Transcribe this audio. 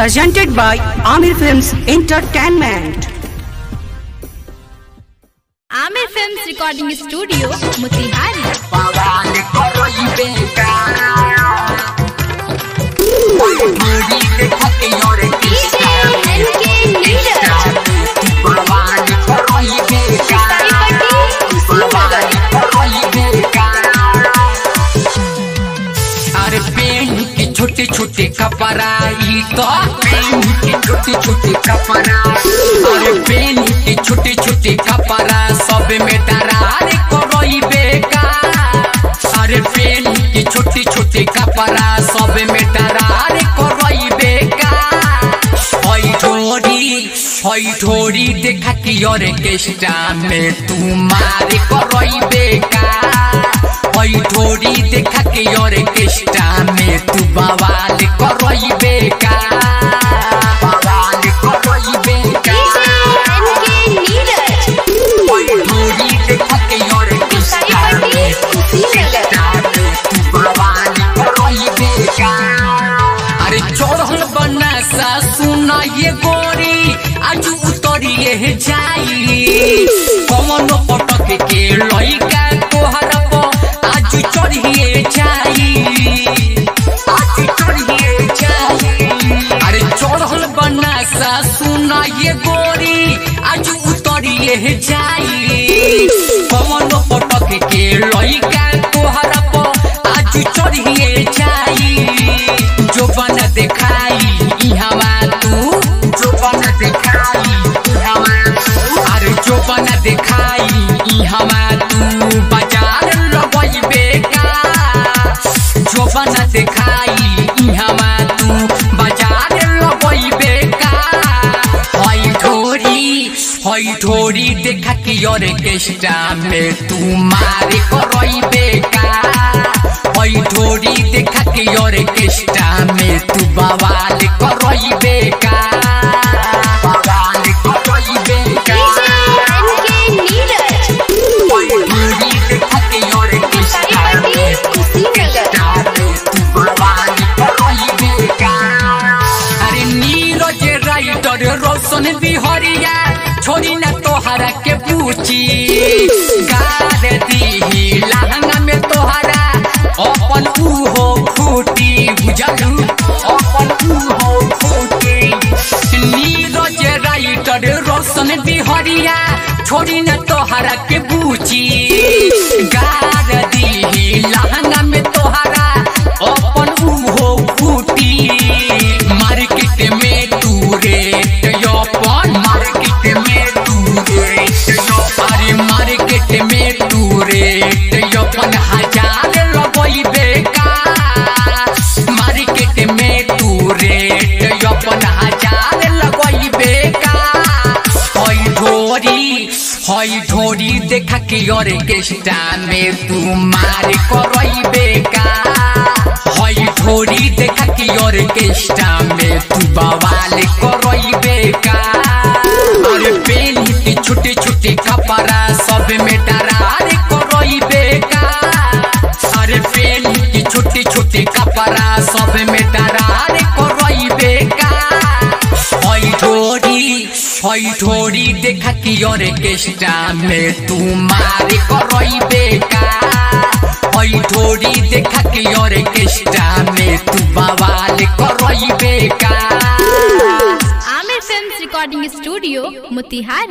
presented by Amir Films Entertainment. Amir Films Recording Studio, Motihari. छोटे छोटे कपड़ाई तो PAN के छोटे छोटे कपड़ा अरे पेन के छोटे छोटे कपड़ा सब में डरार करोई बेकार अरे पेन के छोटे छोटे कपड़ा सब में डरार करोई बेकार होई थोड़ी देखा कि और केस्टा में तू मारे करोई बेकार होई थोड़ी देखा कि और केस्टा में तू बवाल करोई बेकार बवाल करोई बेकार होई थोड़ी देखा कि और केस्टा में तू बवाल करोई बेकार अरे चढ़ल बना सा सुना ये गोरी आज उतरिए जाई कौन पटक के लइका तोहर आज चढ़िए जाई अरे चढ़ल बना सा सुना ये गोरी आज उतरिए जाई कौन पटक के लइका तोहर आज चढ़िए जाई जो बन देखाई हवा तू जो बन देखाई अरे जो बन देखाई हवा तू बाजार लगई बेकार जो बन देखाई हवा तू बाजार लगई बेकार होई थोड़ी देखा कि और केस्टा में तू मारे करई बेकार होई थोड़ी देखा कि और केस्टा में तू बवाल करई बेकार बवाल करई बेकार होई थोड़ी देखा कि और केस्टा में तू बवाल करई बेकार अरे नीरज राइटर रोशन बिहरिया छोड़ी ना तोहरा के पूछी गार दी लहंगा में तोहरा अपन हो खूटी बुझलू अपन हो खूटी नीरज राइटर रोशन बिहरिया छोड़ी न तोहरा के बूची गार दी लहंगा में तोहरा अपन हो खूटी मार्केट में तू रेट अपन मार्केट में तू रेट अरे मार्केट में तू रेट अपन 1000 लगई बेकार मार्केट में तू रेट अपन 1000 लगई बेकार होई थोड़ी देखा कि और केस्टा में तू मारे करई बेकार होई थोड़ी देखा कि और केस्टा में तू बवाल करई बेकार अरे पेन के छोटे छोटे कपड़ा सब में डरार करई बेकार अरे पेन के छोटे छोटे कपड़ा सब में डरार करई बेकार होई थोड़ी देखा कि और केस्टा में तू मारे करई बेकार होई थोड़ी देखा कि और केस्टा में तू बवाल करई बेकार Amir Films Recording Studio, Motihari.